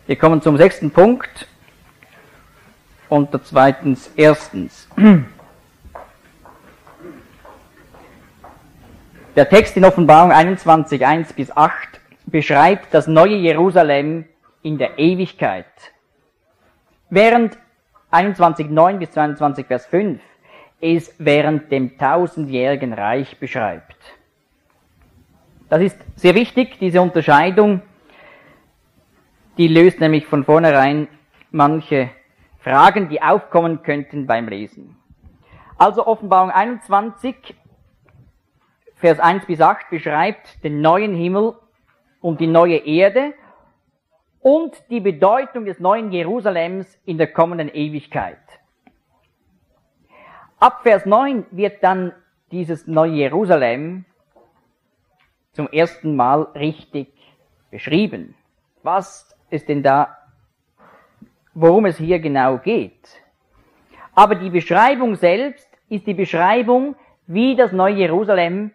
Wir kommen zum 6. Punkt. Unter zweitens, erstens. Der Text in Offenbarung 21, 1-8 beschreibt das neue Jerusalem in der Ewigkeit. Während 21,9 bis 22, Vers 5 es während dem 1000-jährigen Reich beschreibt. Das ist sehr wichtig, diese Unterscheidung, die löst nämlich von vornherein manche Fragen, die aufkommen könnten beim Lesen. Also Offenbarung 21, Vers 1-8 beschreibt den neuen Himmel und die neue Erde und die Bedeutung des neuen Jerusalems in der kommenden Ewigkeit. Ab Vers 9 wird dann dieses neue Jerusalem zum ersten Mal richtig beschrieben. Was ist denn da, worum es hier genau geht? Aber die Beschreibung selbst ist die Beschreibung, wie das neue Jerusalem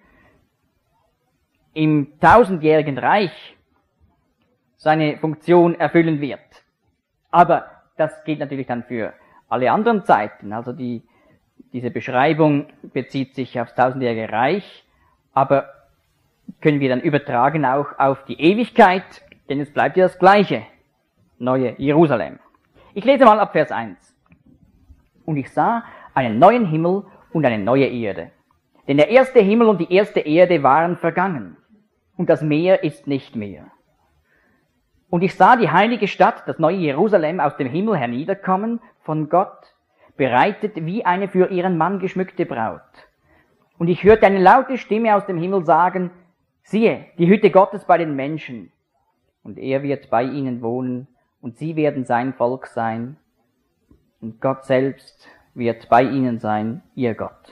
im 1000-jährigen Reich seine Funktion erfüllen wird. Aber das gilt natürlich dann für alle anderen Zeiten. Also diese Beschreibung bezieht sich aufs 1000-jährige Reich, aber können wir dann übertragen auch auf die Ewigkeit, denn es bleibt ja das gleiche neue Jerusalem. Ich lese mal ab Vers 1. Und ich sah einen neuen Himmel und eine neue Erde. Denn der erste Himmel und die erste Erde waren vergangen, und das Meer ist nicht mehr. Und ich sah die heilige Stadt, das neue Jerusalem, aus dem Himmel herniederkommen, von Gott, bereitet wie eine für ihren Mann geschmückte Braut. Und ich hörte eine laute Stimme aus dem Himmel sagen, siehe, die Hütte Gottes bei den Menschen, und er wird bei ihnen wohnen, und sie werden sein Volk sein, und Gott selbst wird bei ihnen sein, ihr Gott.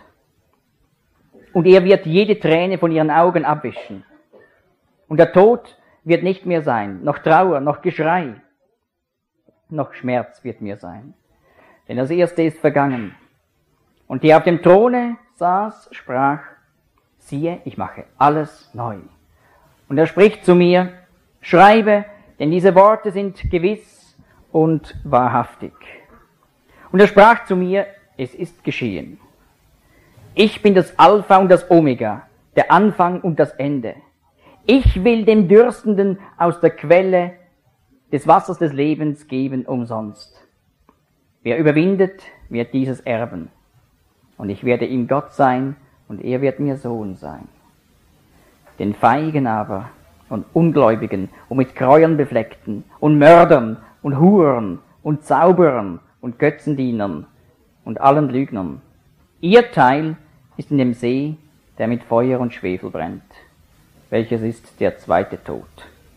Und er wird jede Träne von ihren Augen abwischen. Und der Tod wird nicht mehr sein, noch Trauer, noch Geschrei, noch Schmerz wird mehr sein. Denn das Erste ist vergangen. Und der auf dem Throne saß, sprach, siehe, ich mache alles neu. Und er spricht zu mir, schreibe, denn diese Worte sind gewiss und wahrhaftig. Und er sprach zu mir, es ist geschehen. Ich bin das Alpha und das Omega, der Anfang und das Ende. Ich will dem Dürstenden aus der Quelle des Wassers des Lebens geben umsonst. Wer überwindet, wird dieses erben. Und ich werde ihm Gott sein, und er wird mir Sohn sein. Den Feigen aber und Ungläubigen und mit Gräueln befleckten und Mördern und Hurern und Zauberern und Götzendienern und allen Lügnern. Ihr Teil ist in dem See, der mit Feuer und Schwefel brennt, welches ist der zweite Tod.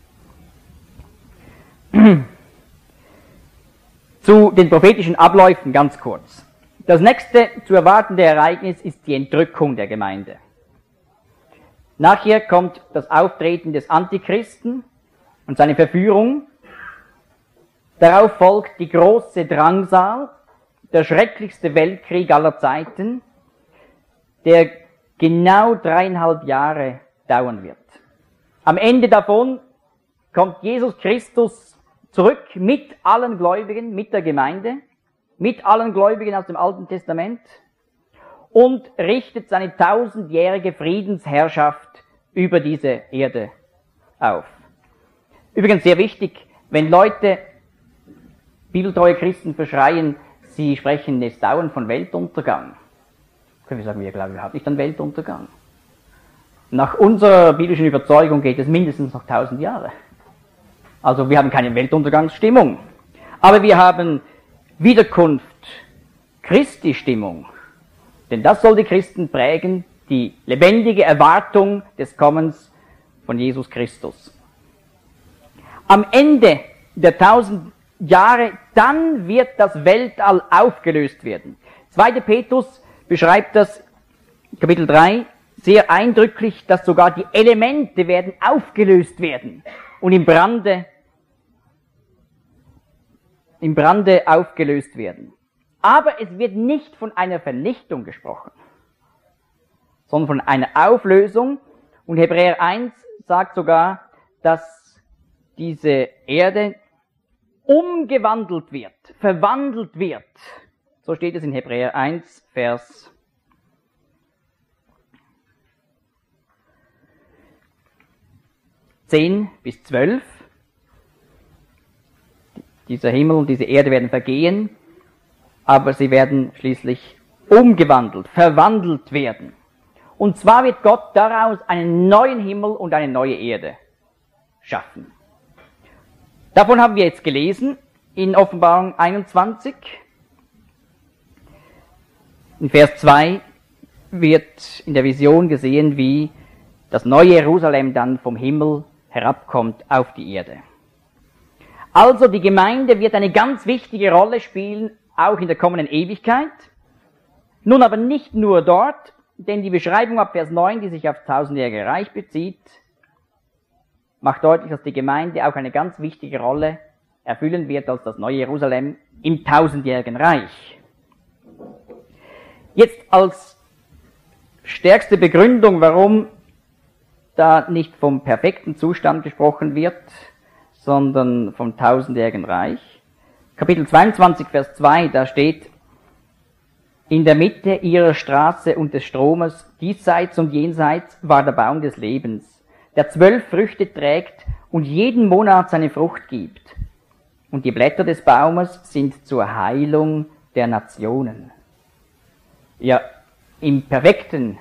Zu den prophetischen Abläufen ganz kurz. Das nächste zu erwartende Ereignis ist die Entrückung der Gemeinde. Nachher kommt das Auftreten des Antichristen und seine Verführung. Darauf folgt die große Drangsal, der schrecklichste Weltkrieg aller Zeiten, der genau 3,5 Jahre dauern wird. Am Ende davon kommt Jesus Christus zurück mit allen Gläubigen, mit der Gemeinde, mit allen Gläubigen aus dem Alten Testament und richtet seine 1000-jährige Friedensherrschaft über diese Erde auf. Übrigens sehr wichtig, wenn Leute, bibeltreue Christen verschreien, sie sprechen jetzt dauernd von Weltuntergang, können wir sagen, wir glauben überhaupt nicht an Weltuntergang. Nach unserer biblischen Überzeugung geht es mindestens noch 1000 Jahre. Also wir haben keine Weltuntergangsstimmung, aber wir haben Wiederkunft Christi Stimmung. Denn das soll die Christen prägen, die lebendige Erwartung des Kommens von Jesus Christus. Am Ende der 1000 Jahre, dann wird das Weltall aufgelöst werden. 2. Petrus beschreibt das, Kapitel 3, sehr eindrücklich, dass sogar die Elemente werden aufgelöst werden und im Brande aufgelöst werden. Aber es wird nicht von einer Vernichtung gesprochen, sondern von einer Auflösung. Und Hebräer 1 sagt sogar, dass diese Erde umgewandelt wird, verwandelt wird. So steht es in Hebräer 1, Vers 10 bis 12. Dieser Himmel und diese Erde werden vergehen, aber sie werden schließlich umgewandelt, verwandelt werden. Und zwar wird Gott daraus einen neuen Himmel und eine neue Erde schaffen. Davon haben wir jetzt gelesen in Offenbarung 21. In Vers 2 wird in der Vision gesehen, wie das neue Jerusalem dann vom Himmel herabkommt auf die Erde. Also die Gemeinde wird eine ganz wichtige Rolle spielen, auch in der kommenden Ewigkeit. Nun aber nicht nur dort, denn die Beschreibung ab Vers 9, die sich auf das tausendjährige Reich bezieht, macht deutlich, dass die Gemeinde auch eine ganz wichtige Rolle erfüllen wird als das neue Jerusalem im tausendjährigen Reich. Jetzt als stärkste Begründung, warum da nicht vom perfekten Zustand gesprochen wird, sondern vom tausendjährigen Reich. Kapitel 22, Vers 2, da steht: In der Mitte ihrer Straße und des Stromes, diesseits und jenseits, war der Baum des Lebens, der 12 Früchte trägt und jeden Monat seine Frucht gibt. Und die Blätter des Baumes sind zur Heilung der Nationen. Ja, in der perfekten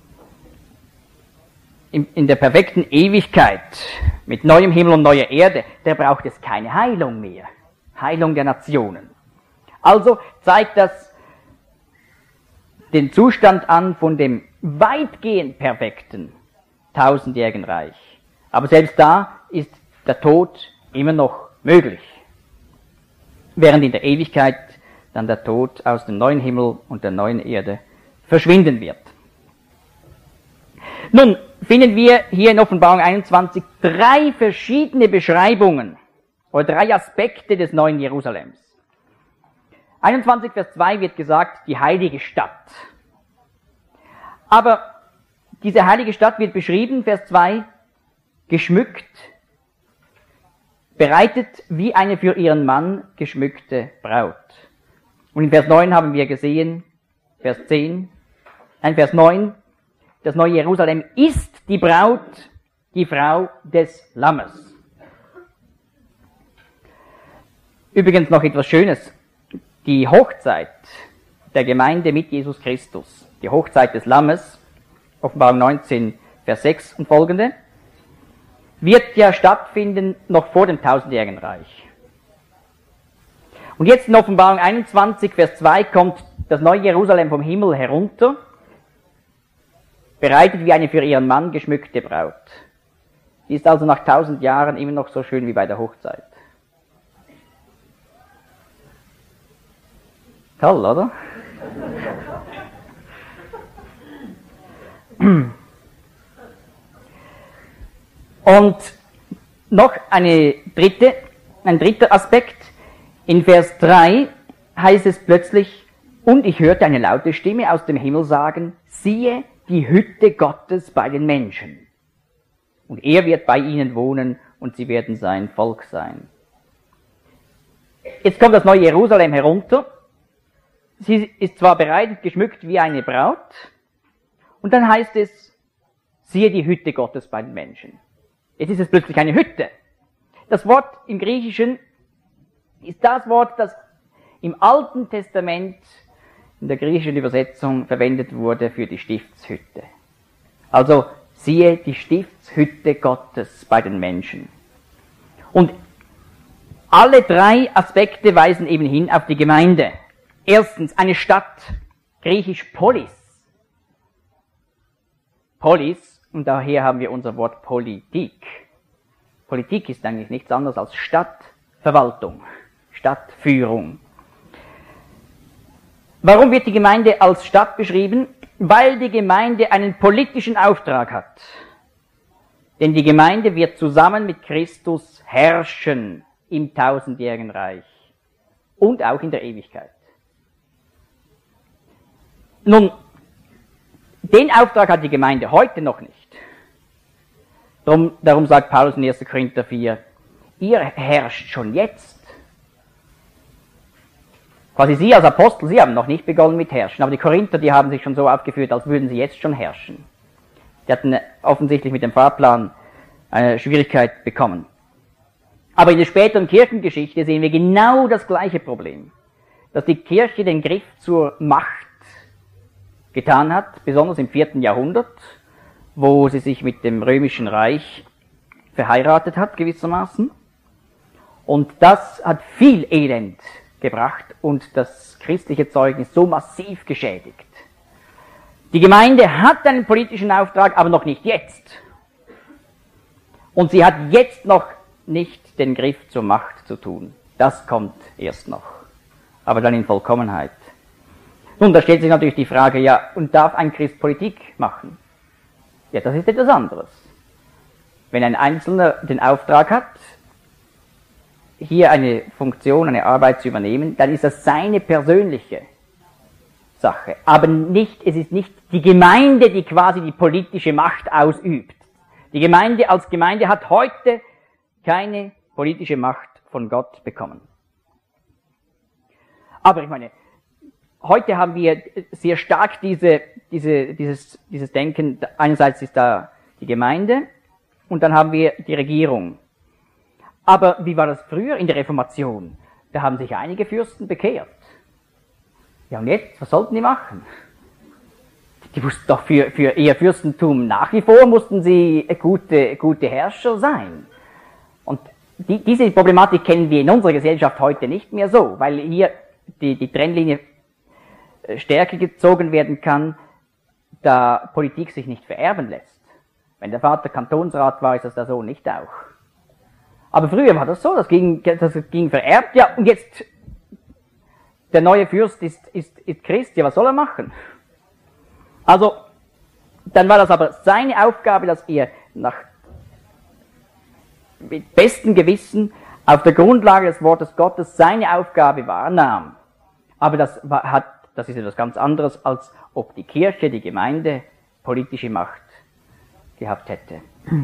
Ewigkeit, mit neuem Himmel und neuer Erde, da braucht es keine Heilung mehr. Heilung der Nationen. Also zeigt das den Zustand an von dem weitgehend perfekten tausendjährigen Reich. Aber selbst da ist der Tod immer noch möglich. Während in der Ewigkeit dann der Tod aus dem neuen Himmel und der neuen Erde verschwinden wird. Nun finden wir hier in Offenbarung 21 drei verschiedene Beschreibungen oder drei Aspekte des neuen Jerusalems. 21 Vers 2 wird gesagt, die heilige Stadt. Aber diese heilige Stadt wird beschrieben, Vers 2, geschmückt, bereitet wie eine für ihren Mann geschmückte Braut. Und in Vers 9 haben wir gesehen, Vers 9, das neue Jerusalem ist die Braut, die Frau des Lammes. Übrigens noch etwas Schönes. Die Hochzeit der Gemeinde mit Jesus Christus, die Hochzeit des Lammes, Offenbarung 19, Vers 6 und folgende, wird ja stattfinden noch vor dem tausendjährigen Reich. Und jetzt in Offenbarung 21, Vers 2 kommt das neue Jerusalem vom Himmel herunter, bereitet wie eine für ihren Mann geschmückte Braut. Die ist also nach 1000 Jahren immer noch so schön wie bei der Hochzeit. Toll, oder? Und noch ein dritter Aspekt. In Vers 3 heißt es plötzlich, und ich hörte eine laute Stimme aus dem Himmel sagen, siehe die Hütte Gottes bei den Menschen. Und er wird bei ihnen wohnen und sie werden sein Volk sein. Jetzt kommt das neue Jerusalem herunter. Sie ist zwar bereitet, geschmückt wie eine Braut, und dann heißt es, siehe die Hütte Gottes bei den Menschen. Jetzt ist es plötzlich eine Hütte. Das Wort im Griechischen ist das Wort, das im Alten Testament in der griechischen Übersetzung verwendet wurde für die Stiftshütte. Also siehe die Stiftshütte Gottes bei den Menschen. Und alle drei Aspekte weisen eben hin auf die Gemeinde. Erstens eine Stadt, griechisch Polis. Polis, und daher haben wir unser Wort Politik. Politik ist eigentlich nichts anderes als Stadtverwaltung, Stadtführung. Warum wird die Gemeinde als Stadt beschrieben? Weil die Gemeinde einen politischen Auftrag hat. Denn die Gemeinde wird zusammen mit Christus herrschen im tausendjährigen Reich und auch in der Ewigkeit. Nun, den Auftrag hat die Gemeinde heute noch nicht. Darum sagt Paulus in 1. Korinther 4, ihr herrscht schon jetzt Quasi Sie als Apostel, Sie haben noch nicht begonnen mit Herrschen, aber die Korinther, die haben sich schon so aufgeführt, als würden sie jetzt schon herrschen. Die hatten offensichtlich mit dem Fahrplan eine Schwierigkeit bekommen. Aber in der späteren Kirchengeschichte sehen wir genau das gleiche Problem, dass die Kirche den Griff zur Macht getan hat, besonders im 4. Jahrhundert, wo sie sich mit dem Römischen Reich verheiratet hat, gewissermaßen. Und das hat viel Elend gebracht und das christliche Zeugnis so massiv geschädigt. Die Gemeinde hat einen politischen Auftrag, aber noch nicht jetzt. Und sie hat jetzt noch nicht den Griff zur Macht zu tun. Das kommt erst noch. Aber dann in Vollkommenheit. Nun, da stellt sich natürlich die Frage, ja, und darf ein Christ Politik machen? Ja, das ist etwas anderes. Wenn ein Einzelner den Auftrag hat, hier eine Funktion, eine Arbeit zu übernehmen, dann ist das seine persönliche Sache. Aber es ist nicht die Gemeinde, die quasi die politische Macht ausübt. Die Gemeinde als Gemeinde hat heute keine politische Macht von Gott bekommen. Aber ich meine, heute haben wir sehr stark dieses Denken, einerseits ist da die Gemeinde und dann haben wir die Regierung. Aber wie war das früher in der Reformation? Da haben sich einige Fürsten bekehrt. Ja und jetzt, was sollten die machen? Die mussten doch für ihr Fürstentum nach wie vor mussten sie gute Herrscher sein. Und diese Problematik kennen wir in unserer Gesellschaft heute nicht mehr so, weil hier die Trennlinie stärker gezogen werden kann, da Politik sich nicht vererben lässt. Wenn der Vater Kantonsrat war, ist das der Sohn nicht auch. Aber früher war das so, das ging vererbt, ja, und jetzt, der neue Fürst ist Christ, ja, was soll er machen? Also, dann war das aber seine Aufgabe, dass er mit bestem Gewissen auf der Grundlage des Wortes Gottes seine Aufgabe wahrnahm. Aber das ist etwas ganz anderes, als ob die Kirche, die Gemeinde, politische Macht gehabt hätte.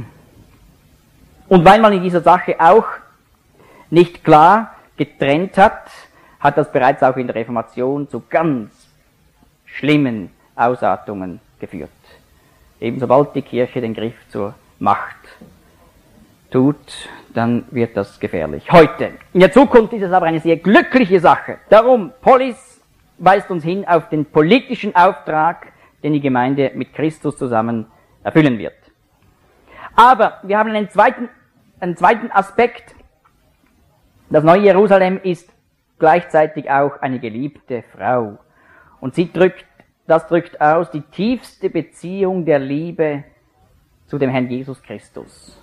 Und weil man in dieser Sache auch nicht klar getrennt hat, hat das bereits auch in der Reformation zu ganz schlimmen Ausartungen geführt. Eben sobald die Kirche den Griff zur Macht tut, dann wird das gefährlich. Heute, in der Zukunft ist es aber eine sehr glückliche Sache. Darum, Polis weist uns hin auf den politischen Auftrag, den die Gemeinde mit Christus zusammen erfüllen wird. Aber wir haben einen zweiten Aspekt. Das neue Jerusalem ist gleichzeitig auch eine geliebte Frau. Und das drückt aus die tiefste Beziehung der Liebe zu dem Herrn Jesus Christus.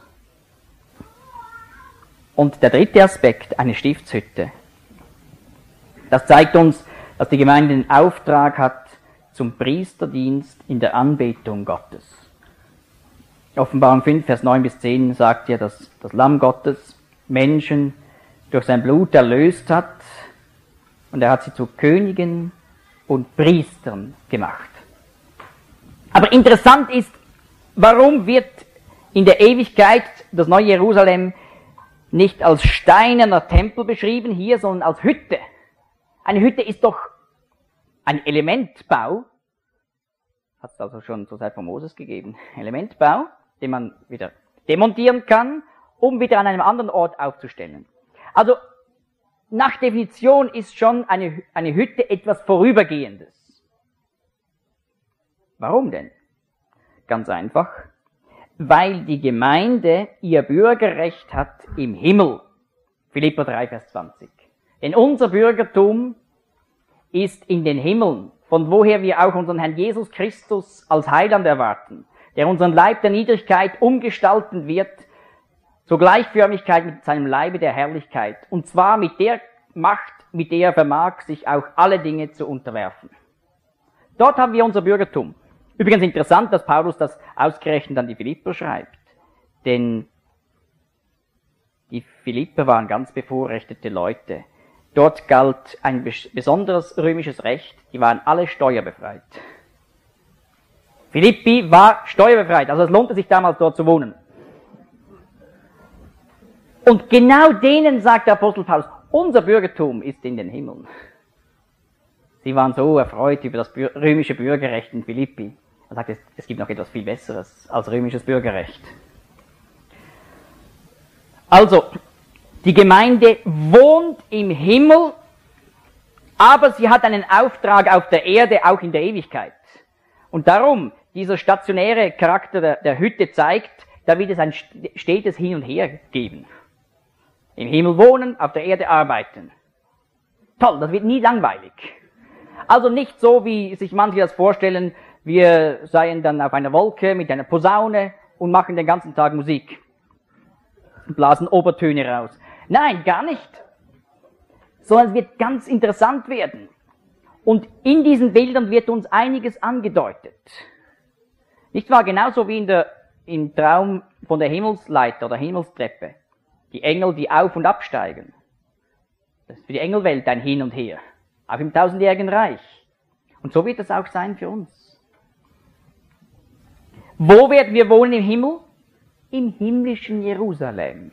Und der dritte Aspekt, eine Stiftshütte. Das zeigt uns, dass die Gemeinde den Auftrag hat zum Priesterdienst in der Anbetung Gottes. Offenbarung 5, Vers 9 bis 10 sagt ja, dass das Lamm Gottes Menschen durch sein Blut erlöst hat und er hat sie zu Königen und Priestern gemacht. Aber interessant ist, warum wird in der Ewigkeit das neue Jerusalem nicht als steinerner Tempel beschrieben hier, sondern als Hütte? Eine Hütte ist doch ein Elementbau, hat es also schon zur Zeit von Moses gegeben, Elementbau, den man wieder demontieren kann, um wieder an einem anderen Ort aufzustellen. Also nach Definition ist schon eine Hütte etwas Vorübergehendes. Warum denn? Ganz einfach, weil die Gemeinde ihr Bürgerrecht hat im Himmel. Philipper 3, Vers 20. Denn unser Bürgertum ist in den Himmeln, von woher wir auch unseren Herrn Jesus Christus als Heiland erwarten, der unseren Leib der Niedrigkeit umgestalten wird, zur Gleichförmigkeit mit seinem Leibe der Herrlichkeit, und zwar mit der Macht, mit der er vermag, sich auch alle Dinge zu unterwerfen. Dort haben wir unser Bürgertum. Übrigens interessant, dass Paulus das ausgerechnet an die Philipper schreibt, denn die Philipper waren ganz bevorrechtete Leute. Dort galt ein besonderes römisches Recht, die waren alle steuerbefreit. Philippi war steuerbefreit, also es lohnte sich damals dort zu wohnen. Und genau denen sagt der Apostel Paulus, unser Bürgertum ist in den Himmeln. Sie waren so erfreut über das römische Bürgerrecht in Philippi. Er sagt, es gibt noch etwas viel Besseres als römisches Bürgerrecht. Also, die Gemeinde wohnt im Himmel, aber sie hat einen Auftrag auf der Erde, auch in der Ewigkeit. Und darum, dieser stationäre Charakter der Hütte zeigt, da wird es ein stetes Hin und Her geben. Im Himmel wohnen, auf der Erde arbeiten. Toll, das wird nie langweilig. Also nicht so, wie sich manche das vorstellen, wir seien dann auf einer Wolke mit einer Posaune und machen den ganzen Tag Musik. Und blasen Obertöne raus. Nein, gar nicht. Sondern es wird ganz interessant werden. Und in diesen Bildern wird uns einiges angedeutet. Nicht wahr? Genauso wie im Traum von der Himmelsleiter oder Himmelstreppe. Die Engel, die auf und absteigen. Das ist für die Engelwelt ein Hin und Her. Auch im tausendjährigen Reich. Und so wird es auch sein für uns. Wo werden wir wohnen im Himmel? Im himmlischen Jerusalem.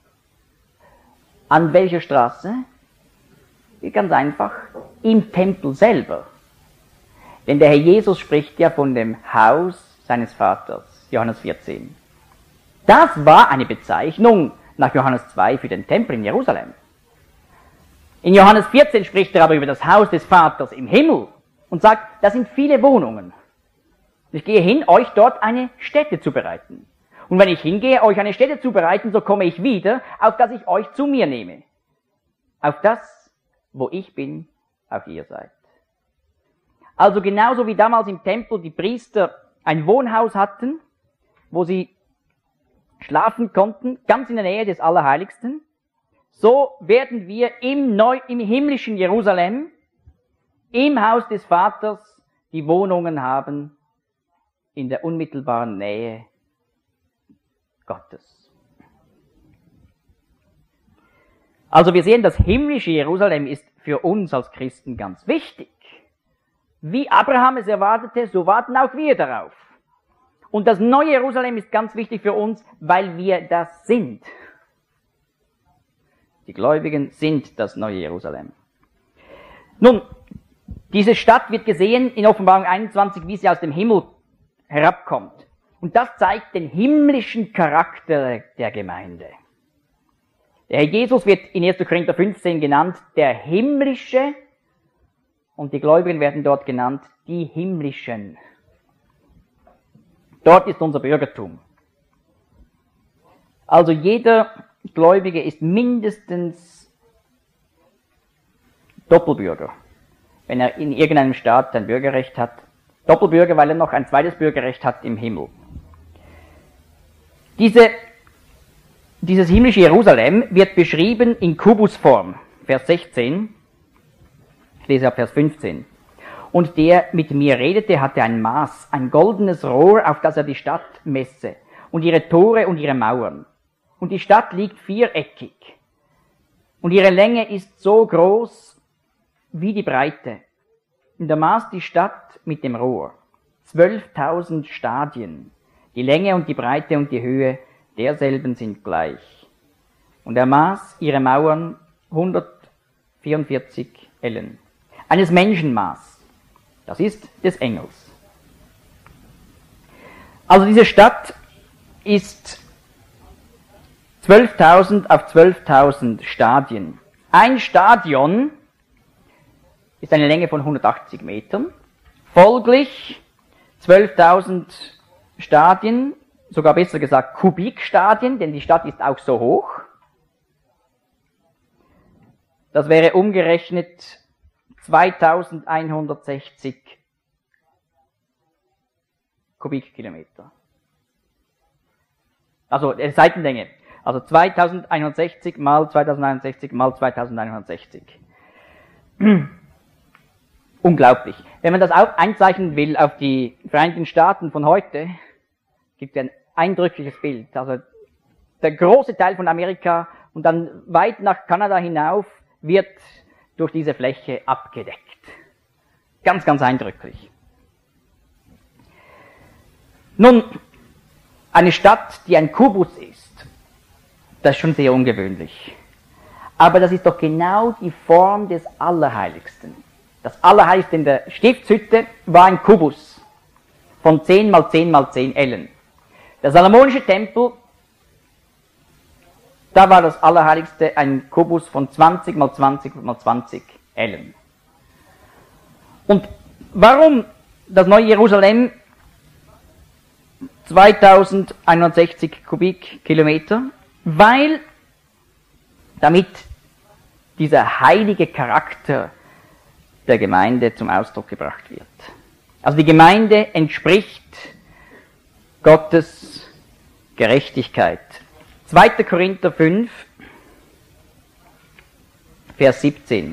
An welcher Straße? Ganz einfach, im Tempel selber. Denn der Herr Jesus spricht ja von dem Haus seines Vaters, Johannes 14. Das war eine Bezeichnung nach Johannes 2 für den Tempel in Jerusalem. In Johannes 14 spricht er aber über das Haus des Vaters im Himmel und sagt, das sind viele Wohnungen. Ich gehe hin, euch dort eine Stätte zu bereiten. Und wenn ich hingehe, euch eine Stätte zu bereiten, so komme ich wieder, auf dass ich euch zu mir nehme. Auf das, wo ich bin, auch ihr seid. Also genauso wie damals im Tempel die Priester ein Wohnhaus hatten, wo sie schlafen konnten, ganz in der Nähe des Allerheiligsten, so werden wir im himmlischen Jerusalem, im Haus des Vaters, die Wohnungen haben in der unmittelbaren Nähe Gottes. Also wir sehen, das himmlische Jerusalem ist für uns als Christen ganz wichtig. Wie Abraham es erwartete, so warten auch wir darauf. Und das neue Jerusalem ist ganz wichtig für uns, weil wir das sind. Die Gläubigen sind das neue Jerusalem. Nun, diese Stadt wird gesehen in Offenbarung 21, wie sie aus dem Himmel herabkommt. Und das zeigt den himmlischen Charakter der Gemeinde. Der Herr Jesus wird in 1. Korinther 15 genannt, der himmlische, und die Gläubigen werden dort genannt, die himmlischen. Dort ist unser Bürgertum. Also jeder Gläubige ist mindestens Doppelbürger, wenn er in irgendeinem Staat ein Bürgerrecht hat. Doppelbürger, weil er noch ein zweites Bürgerrecht hat im Himmel. Dieses himmlische Jerusalem wird beschrieben in Kubusform, Vers 16. Ich lese ab Vers 15. Und der mit mir redete, hatte ein Maß, ein goldenes Rohr, auf das er die Stadt messe, und ihre Tore und ihre Mauern. Und die Stadt liegt viereckig. Und ihre Länge ist so groß wie die Breite. Und er maß die Stadt mit dem Rohr. 12.000 Stadien. Die Länge und die Breite und die Höhe derselben sind gleich. Und er maß ihre Mauern 144 Ellen. Eines Menschenmaß. Das ist des Engels. Also diese Stadt ist 12.000 auf 12.000 Stadien. Ein Stadion ist eine Länge von 180 Metern. Folglich 12.000 Stadien, sogar besser gesagt Kubikstadien, denn die Stadt ist auch so hoch. Das wäre umgerechnet 2160 Kubikkilometer. Also Seitenlänge. Also 2160 mal 2160 mal 2160. Unglaublich. Wenn man das auch einzeichnen will auf die Vereinigten Staaten von heute, gibt es ein eindrückliches Bild. Also der große Teil von Amerika und dann weit nach Kanada hinauf wird durch diese Fläche abgedeckt. Ganz, ganz eindrücklich. Nun, eine Stadt, die ein Kubus ist, das ist schon sehr ungewöhnlich. Aber das ist doch genau die Form des Allerheiligsten. Das Allerheiligste in der Stiftshütte war ein Kubus von 10 mal 10 mal 10 Ellen. Der Salomonische Tempel, da war das Allerheiligste ein Kubus von 20 mal 20 mal 20 Ellen. Und warum das neue Jerusalem 2160 Kubikkilometer? Weil damit dieser heilige Charakter der Gemeinde zum Ausdruck gebracht wird. Also die Gemeinde entspricht Gottes Gerechtigkeit. 2. Korinther 5, Vers 17.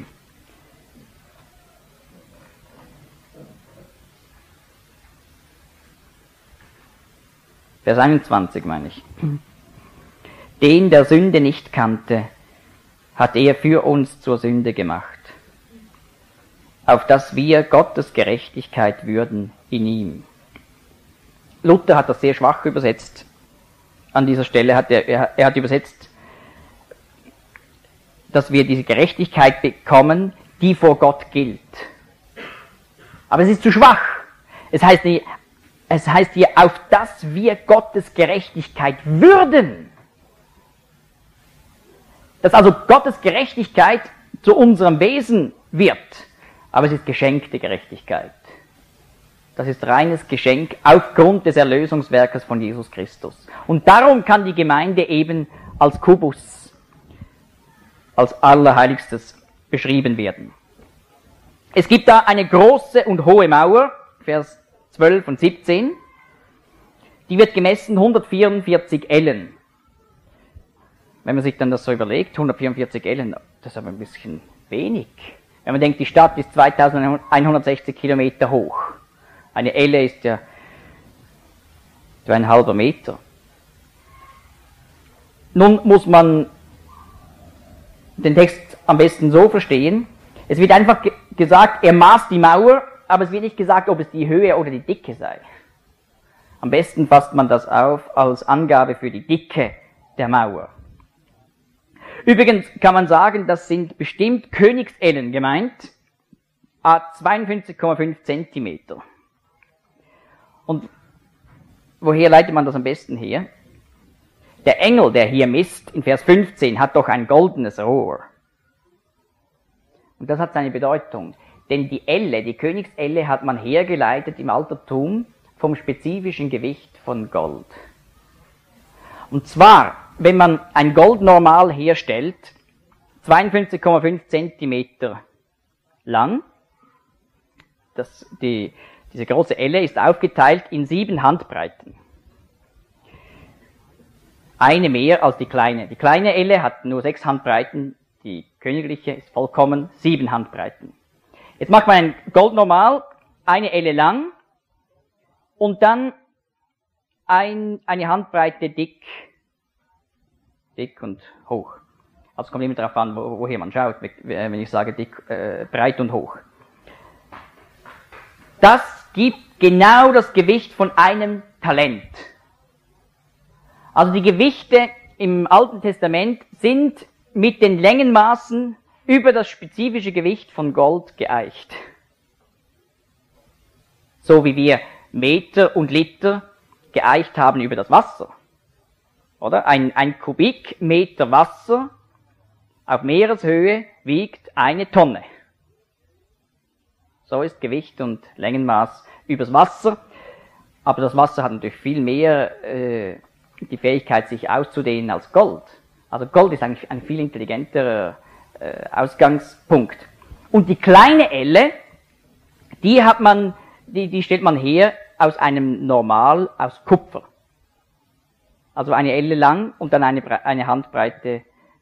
Vers 21 meine ich. Den, der Sünde nicht kannte, hat er für uns zur Sünde gemacht, auf dass wir Gottes Gerechtigkeit würden in ihm. Luther hat das sehr schwach übersetzt. An dieser Stelle hat er hat übersetzt, dass wir diese Gerechtigkeit bekommen, die vor Gott gilt. Aber es ist zu schwach. Es heißt hier, auf dass wir Gottes Gerechtigkeit würden. Dass also Gottes Gerechtigkeit zu unserem Wesen wird. Aber es ist geschenkte Gerechtigkeit. Das ist reines Geschenk aufgrund des Erlösungswerkes von Jesus Christus. Und darum kann die Gemeinde eben als Kubus, als Allerheiligstes beschrieben werden. Es gibt da eine große und hohe Mauer, Vers 12 und 17, die wird gemessen 144 Ellen. Wenn man sich dann das so überlegt, 144 Ellen, das ist aber ein bisschen wenig. Wenn man denkt, die Stadt ist 2160 Kilometer hoch. Eine Elle ist ja 2,5 Meter. Nun muss man den Text am besten so verstehen. Es wird einfach gesagt, er maß die Mauer, aber es wird nicht gesagt, ob es die Höhe oder die Dicke sei. Am besten fasst man das auf als Angabe für die Dicke der Mauer. Übrigens kann man sagen, das sind bestimmt Königsellen gemeint, 52,5 Zentimeter. Und woher leitet man das am besten her? Der Engel, der hier misst, in Vers 15, hat doch ein goldenes Rohr. Und das hat seine Bedeutung. Denn die Elle, die Königselle, hat man hergeleitet im Altertum vom spezifischen Gewicht von Gold. Und zwar, wenn man ein Goldnormal herstellt, 52,5 Zentimeter lang, diese große Elle ist aufgeteilt in 7 Handbreiten. Eine mehr als die kleine. Die kleine Elle hat nur 6 Handbreiten, die königliche ist vollkommen 7 Handbreiten. Jetzt macht man ein Goldnormal, eine Elle lang und dann eine Handbreite dick und hoch. Also kommt immer darauf an, woher man schaut, wenn ich sage dick, breit und hoch. Das gibt genau das Gewicht von einem Talent. Also die Gewichte im Alten Testament sind mit den Längenmaßen über das spezifische Gewicht von Gold geeicht. So wie wir Meter und Liter geeicht haben über das Wasser. Oder? Ein Kubikmeter Wasser auf Meereshöhe wiegt 1 Tonne. So ist Gewicht und Längenmaß übers Wasser. Aber das Wasser hat natürlich viel mehr die Fähigkeit, sich auszudehnen als Gold. Also Gold ist eigentlich ein viel intelligenterer Ausgangspunkt. Und die kleine Elle, die stellt man her aus einem Normal aus Kupfer. Also eine Elle lang und dann eine Handbreite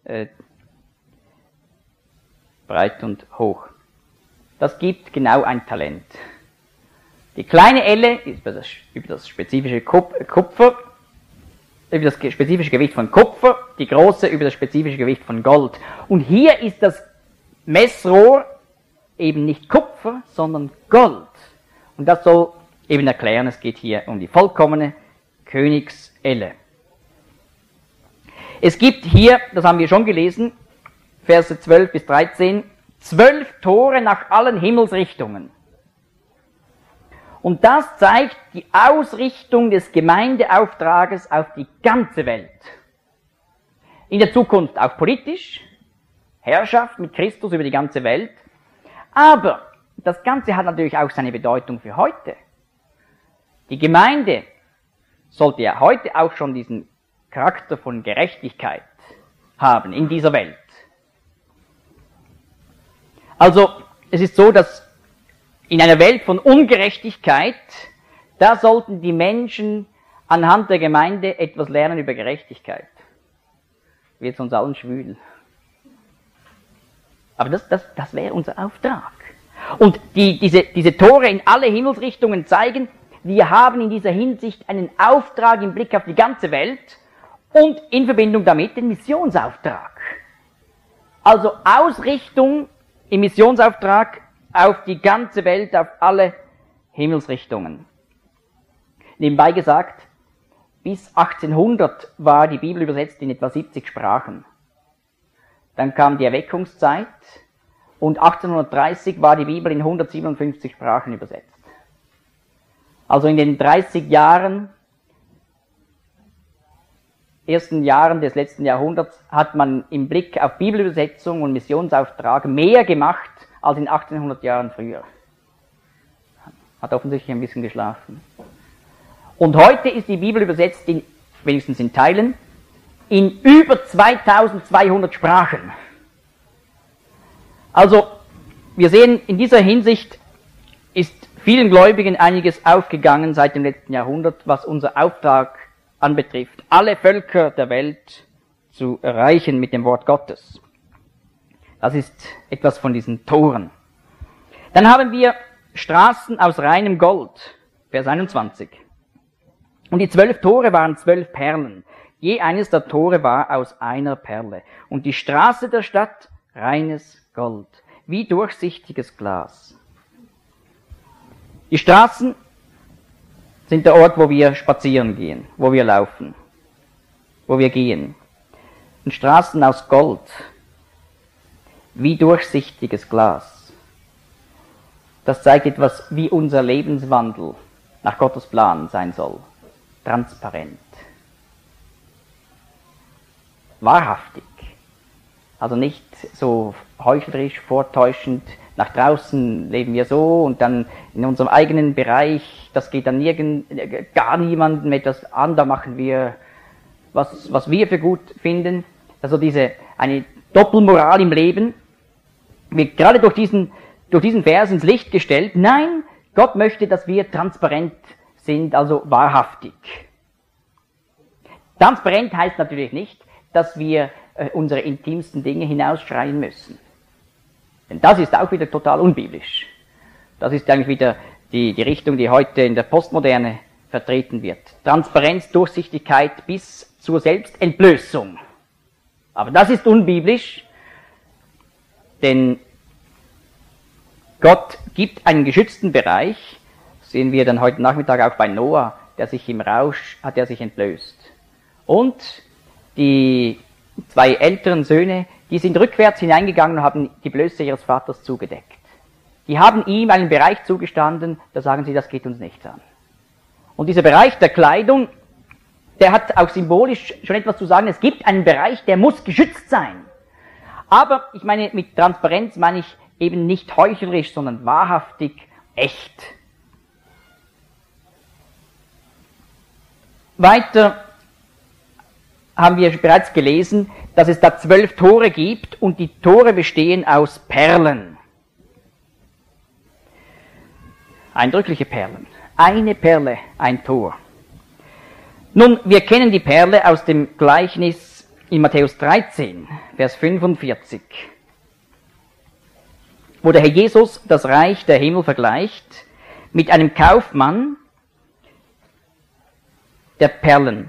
breit und hoch. Das gibt genau ein Talent. Die kleine Elle ist über das spezifische Kupfer, über das spezifische Gewicht von Kupfer, die große über das spezifische Gewicht von Gold. Und hier ist das Messrohr eben nicht Kupfer, sondern Gold. Und das soll eben erklären, es geht hier um die vollkommene Königselle. Es gibt hier, das haben wir schon gelesen, Verse 12 bis 13, 12 Tore nach allen Himmelsrichtungen. Und das zeigt die Ausrichtung des Gemeindeauftrages auf die ganze Welt. In der Zukunft auch politisch, Herrschaft mit Christus über die ganze Welt. Aber das Ganze hat natürlich auch seine Bedeutung für heute. Die Gemeinde sollte ja heute auch schon diesen Charakter von Gerechtigkeit haben in dieser Welt. Also es ist so, dass in einer Welt von Ungerechtigkeit, da sollten die Menschen anhand der Gemeinde etwas lernen über Gerechtigkeit. Wird uns allen schwül. Aber das wäre unser Auftrag. Und diese Tore in alle Himmelsrichtungen zeigen, wir haben in dieser Hinsicht einen Auftrag im Blick auf die ganze Welt und in Verbindung damit den Missionsauftrag. Also Ausrichtung im Missionsauftrag auf die ganze Welt, auf alle Himmelsrichtungen. Nebenbei gesagt, bis 1800 war die Bibel übersetzt in etwa 70 Sprachen. Dann kam die Erweckungszeit und 1830 war die Bibel in 157 Sprachen übersetzt. Also in den 30 Jahren, ersten Jahren des letzten Jahrhunderts hat man im Blick auf Bibelübersetzung und Missionsauftrag mehr gemacht als in 1800 Jahren früher. Hat offensichtlich ein bisschen geschlafen. Und heute ist die Bibel übersetzt, wenigstens in Teilen, in über 2200 Sprachen. Also, wir sehen, in dieser Hinsicht ist vielen Gläubigen einiges aufgegangen seit dem letzten Jahrhundert, was unser Auftrag anbetrifft, alle Völker der Welt zu erreichen mit dem Wort Gottes. Das ist etwas von diesen Toren. Dann haben wir Straßen aus reinem Gold, Vers 21. Und die 12 Tore waren 12 Perlen. Je eines der Tore war aus einer Perle. Und die Straße der Stadt reines Gold, wie durchsichtiges Glas. Die Straßen sind der Ort, wo wir spazieren gehen, wo wir laufen, wo wir gehen. Und Straßen aus Gold, wie durchsichtiges Glas. Das zeigt etwas, wie unser Lebenswandel nach Gottes Plan sein soll. Transparent. Wahrhaftig. Also nicht so heuchlerisch, vortäuschend. Nach draußen leben wir so und dann in unserem eigenen Bereich, das geht dann gar niemandem etwas an, da machen wir, was wir für gut finden. Also eine Doppelmoral im Leben wird gerade durch diesen Vers ins Licht gestellt. Nein, Gott möchte, dass wir transparent sind, also wahrhaftig. Transparent heißt natürlich nicht, dass wir unsere intimsten Dinge hinausschreien müssen. Denn das ist auch wieder total unbiblisch. Das ist eigentlich wieder die Richtung, die heute in der Postmoderne vertreten wird. Transparenz, Durchsichtigkeit bis zur Selbstentblößung. Aber das ist unbiblisch, denn Gott gibt einen geschützten Bereich, sehen wir dann heute Nachmittag auch bei Noah, der sich im Rausch hat er sich entblößt. Und die 2 älteren Söhne, die sind rückwärts hineingegangen und haben die Blöße ihres Vaters zugedeckt. Die haben ihm einen Bereich zugestanden, da sagen sie, das geht uns nichts an. Und dieser Bereich der Kleidung, der hat auch symbolisch schon etwas zu sagen. Es gibt einen Bereich, der muss geschützt sein. Aber ich meine, mit Transparenz meine ich eben nicht heuchlerisch, sondern wahrhaftig, echt. Weiter haben wir bereits gelesen, dass es da 12 Tore gibt und die Tore bestehen aus Perlen. Eindrückliche Perlen. Eine Perle, ein Tor. Nun, wir kennen die Perle aus dem Gleichnis in Matthäus 13, Vers 45, wo der Herr Jesus das Reich der Himmel vergleicht mit einem Kaufmann, der Perlen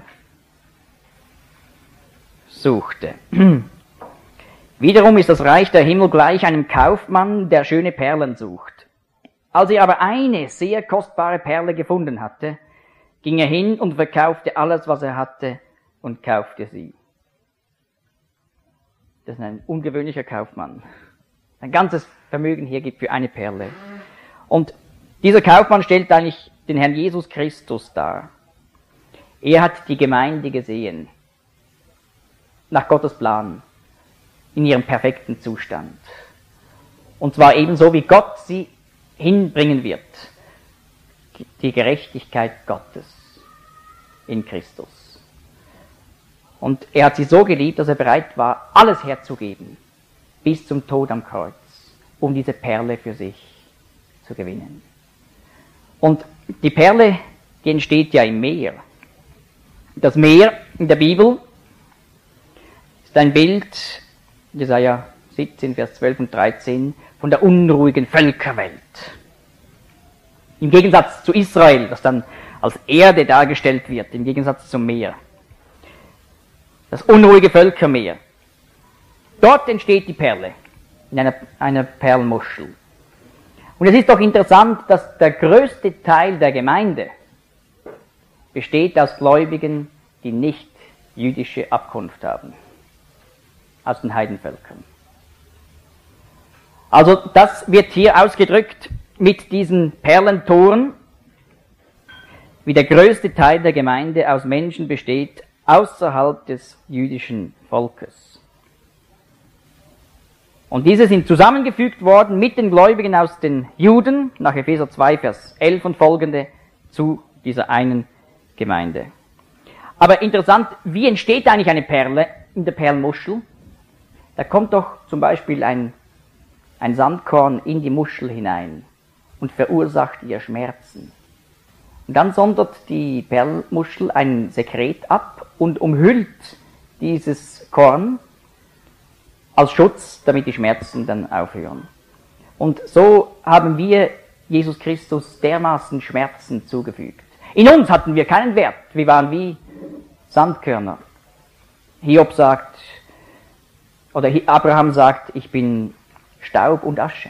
suchte. Wiederum ist das Reich der Himmel gleich einem Kaufmann, der schöne Perlen sucht. Als er aber eine sehr kostbare Perle gefunden hatte, ging er hin und verkaufte alles, was er hatte, und kaufte sie. Das ist ein ungewöhnlicher Kaufmann. sein ganzes Vermögen hergibt für eine Perle. Und dieser Kaufmann stellt eigentlich den Herrn Jesus Christus dar. Er hat die Gemeinde gesehen, nach Gottes Plan, in ihrem perfekten Zustand. Und zwar ebenso, wie Gott sie hinbringen wird, die Gerechtigkeit Gottes in Christus. Und er hat sie so geliebt, dass er bereit war, alles herzugeben, bis zum Tod am Kreuz, um diese Perle für sich zu gewinnen. Und die Perle, die entsteht ja im Meer. Das Meer in der Bibel ist ein Bild, Jesaja 17, Vers 12 und 13, von der unruhigen Völkerwelt. Im Gegensatz zu Israel, das dann als Erde dargestellt wird, im Gegensatz zum Meer. Das unruhige Völkermeer. Dort entsteht die Perle, in einer Perlmuschel. Und es ist doch interessant, dass der größte Teil der Gemeinde besteht aus Gläubigen, die nicht jüdische Abkunft haben, aus den Heidenvölkern. Also das wird hier ausgedrückt mit diesen Perlentoren, wie der größte Teil der Gemeinde aus Menschen besteht, außerhalb des jüdischen Volkes. Und diese sind zusammengefügt worden mit den Gläubigen aus den Juden, nach Epheser 2, Vers 11 und folgende, zu dieser einen Gemeinde. Aber interessant, wie entsteht eigentlich eine Perle in der Perlmuschel? Da kommt doch zum Beispiel ein Sandkorn in die Muschel hinein und verursacht ihr Schmerzen. Und dann sondert die Perlmuschel ein Sekret ab und umhüllt dieses Korn als Schutz, damit die Schmerzen dann aufhören. Und so haben wir Jesus Christus dermaßen Schmerzen zugefügt. In uns hatten wir keinen Wert, wir waren wie Sandkörner. Hiob sagt, oder Abraham sagt, ich bin Staub und Asche.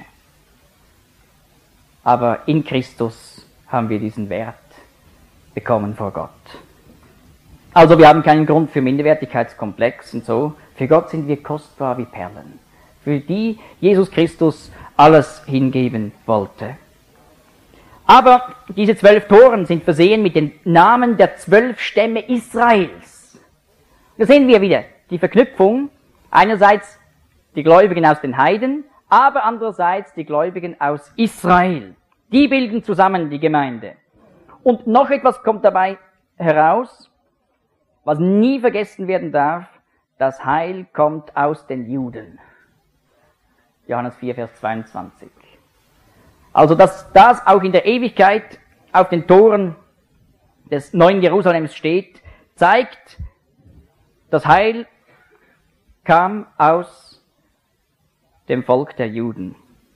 Aber in Christus haben wir diesen Wert bekommen vor Gott. Also wir haben keinen Grund für Minderwertigkeitskomplex und so. Für Gott sind wir kostbar wie Perlen, für die Jesus Christus alles hingeben wollte. Aber diese 12 Toren sind versehen mit den Namen der 12 Stämme Israels. Da sehen wir wieder die Verknüpfung, einerseits die Gläubigen aus den Heiden, aber andererseits die Gläubigen aus Israel. Die bilden zusammen die Gemeinde. Und noch etwas kommt dabei heraus, was nie vergessen werden darf: das Heil kommt aus den Juden. Johannes 4, Vers 22. Also, dass das auch in der Ewigkeit auf den Toren des neuen Jerusalems steht, zeigt, das Heil kam aus dem Volk der Juden.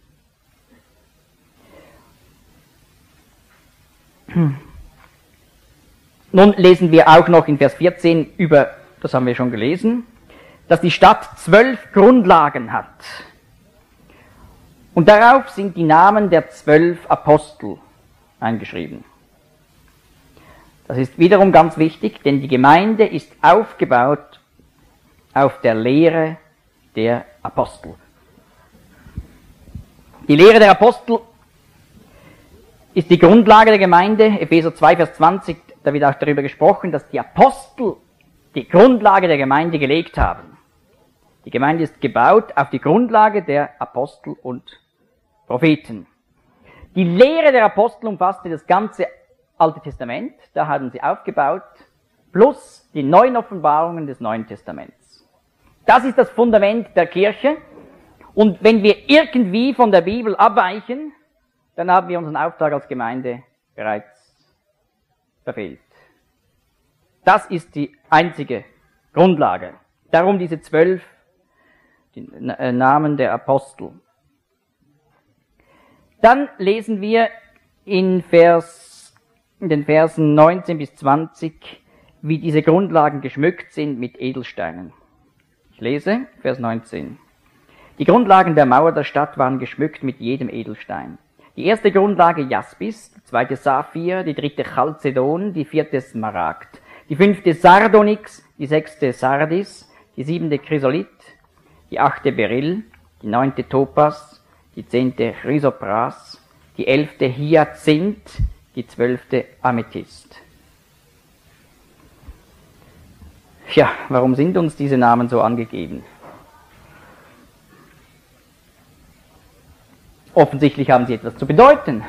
Nun lesen wir auch noch in Vers 14 über, das haben wir schon gelesen, dass die Stadt 12 Grundlagen hat. Und darauf sind die Namen der 12 Apostel eingeschrieben. Das ist wiederum ganz wichtig, denn die Gemeinde ist aufgebaut auf der Lehre der Apostel. Die Lehre der Apostel ist die Grundlage der Gemeinde. Epheser 2, Vers 20, da wird auch darüber gesprochen, dass die Apostel die Grundlage der Gemeinde gelegt haben. Die Gemeinde ist gebaut auf die Grundlage der Apostel und Propheten. Die Lehre der Apostel umfasste das ganze Alte Testament, da haben sie aufgebaut, plus die neuen Offenbarungen des Neuen Testaments. Das ist das Fundament der Kirche. Und wenn wir irgendwie von der Bibel abweichen, dann haben wir unseren Auftrag als Gemeinde bereits verfehlt. Das ist die einzige Grundlage. Darum diese 12 Namen der Apostel. Dann lesen wir in den Versen 19 bis 20, wie diese Grundlagen geschmückt sind mit Edelsteinen. Ich lese Vers 19. Die Grundlagen der Mauer der Stadt waren geschmückt mit jedem Edelstein. Die erste Grundlage Jaspis, die zweite Saphir, die dritte Chalcedon, die vierte Smaragd, die fünfte Sardonyx, die sechste Sardis, die siebente Chrysolit, die achte Beryl, die 9. Topas, die 10. Chrysopras, die 11. Hyazinth, die 12. Amethyst. Ja, warum sind uns diese Namen so angegeben? Offensichtlich haben sie etwas zu bedeuten.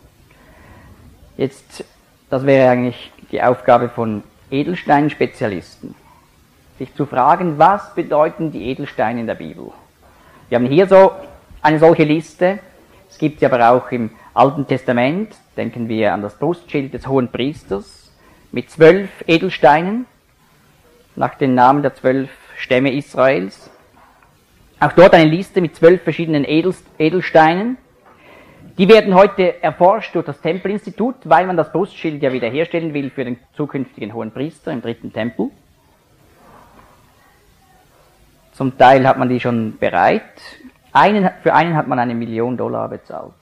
Jetzt, das wäre eigentlich die Aufgabe von Edelsteinspezialisten, sich zu fragen, was bedeuten die Edelsteine in der Bibel? Wir haben hier so eine solche Liste, es gibt sie aber auch im Alten Testament, denken wir an das Brustschild des Hohen Priesters, mit 12 Edelsteinen, nach den Namen der 12 Stämme Israels. Auch dort eine Liste mit 12 verschiedenen Edelsteinen. Die werden heute erforscht durch das Tempelinstitut, weil man das Brustschild ja wiederherstellen will für den zukünftigen Hohen Priester im 3. Tempel. Zum Teil hat man die schon bereit. Für einen hat man $1 Million bezahlt.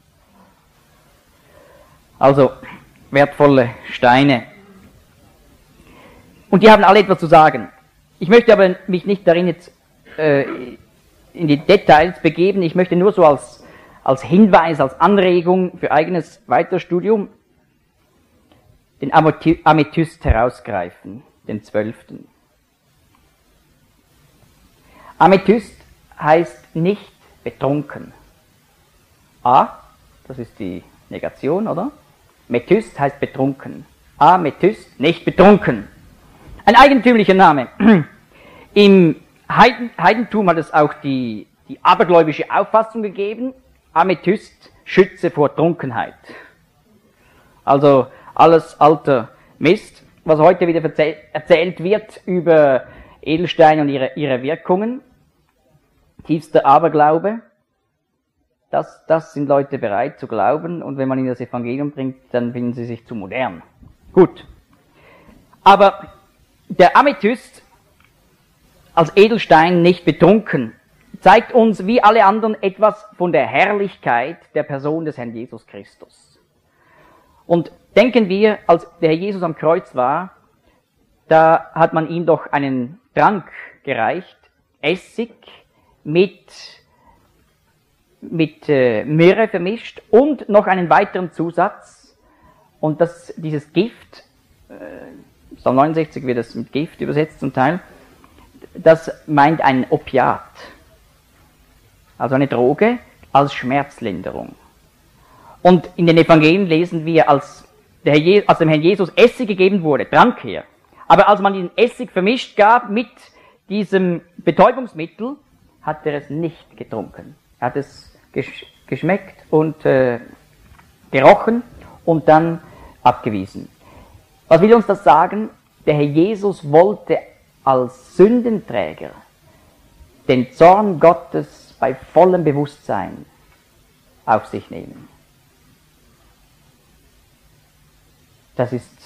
Also wertvolle Steine. Und die haben alle etwas zu sagen. Ich möchte aber mich nicht darin jetzt in die Details begeben. Ich möchte nur so als Hinweis, als Anregung für eigenes Weiterstudium den Amethyst herausgreifen, den 12. Amethyst heißt nicht betrunken. Das ist die Negation, oder? Methyst heißt betrunken. Amethyst, nicht betrunken. Ein eigentümlicher Name. Im Heidentum hat es auch die abergläubische Auffassung gegeben, Amethyst schütze vor Trunkenheit. Also alles alter Mist, was heute wieder erzählt wird über Edelsteine und ihre Wirkungen. Tiefster Aberglaube. Das sind Leute bereit zu glauben, und wenn man ihnen das Evangelium bringt, dann finden sie sich zu modern. Gut. Aber der Amethyst als Edelstein nicht betrunken zeigt uns wie alle anderen etwas von der Herrlichkeit der Person des Herrn Jesus Christus. Und denken wir, als der Herr Jesus am Kreuz war, da hat man ihm doch einen Trank gereicht, Essig mit Myrrhe vermischt und noch einen weiteren Zusatz. Und dieses Gift, Psalm 69 wird es mit Gift übersetzt zum Teil, das meint ein Opiat, also eine Droge als Schmerzlinderung. Und in den Evangelien lesen wir, als dem Herrn Jesus Essig gegeben wurde, trank er. Aber als man diesen Essig vermischt gab mit diesem Betäubungsmittel, hat er es nicht getrunken. Er hat es geschmeckt und gerochen und dann abgewiesen. Was will uns das sagen? Der Herr Jesus wollte als Sündenträger den Zorn Gottes bei vollem Bewusstsein auf sich nehmen. Das ist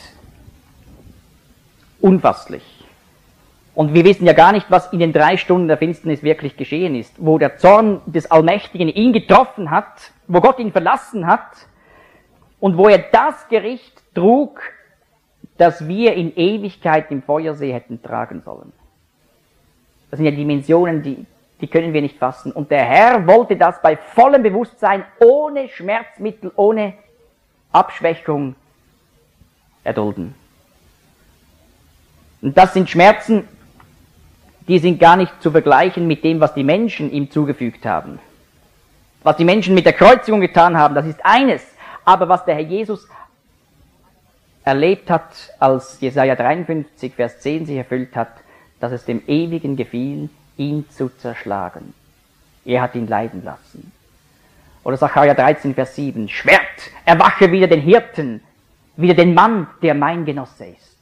unfasslich. Und wir wissen ja gar nicht, was in den 3 Stunden der Finsternis wirklich geschehen ist, wo der Zorn des Allmächtigen ihn getroffen hat, wo Gott ihn verlassen hat und wo er das Gericht trug, das wir in Ewigkeit im Feuersee hätten tragen sollen. Das sind ja Dimensionen, die können wir nicht fassen. Und der Herr wollte das bei vollem Bewusstsein, ohne Schmerzmittel, ohne Abschwächung erdulden. Und das sind Schmerzen, die sind gar nicht zu vergleichen mit dem, was die Menschen ihm zugefügt haben. Was die Menschen mit der Kreuzigung getan haben, das ist eines. Aber was der Herr Jesus erlebt hat, als Jesaja 53, Vers 10 sich erfüllt hat, dass es dem Ewigen gefiel, ihn zu zerschlagen. Er hat ihn leiden lassen. Oder Sacharja 13, Vers 7, Schwert, erwache wieder den Hirten, wieder den Mann, der mein Genosse ist.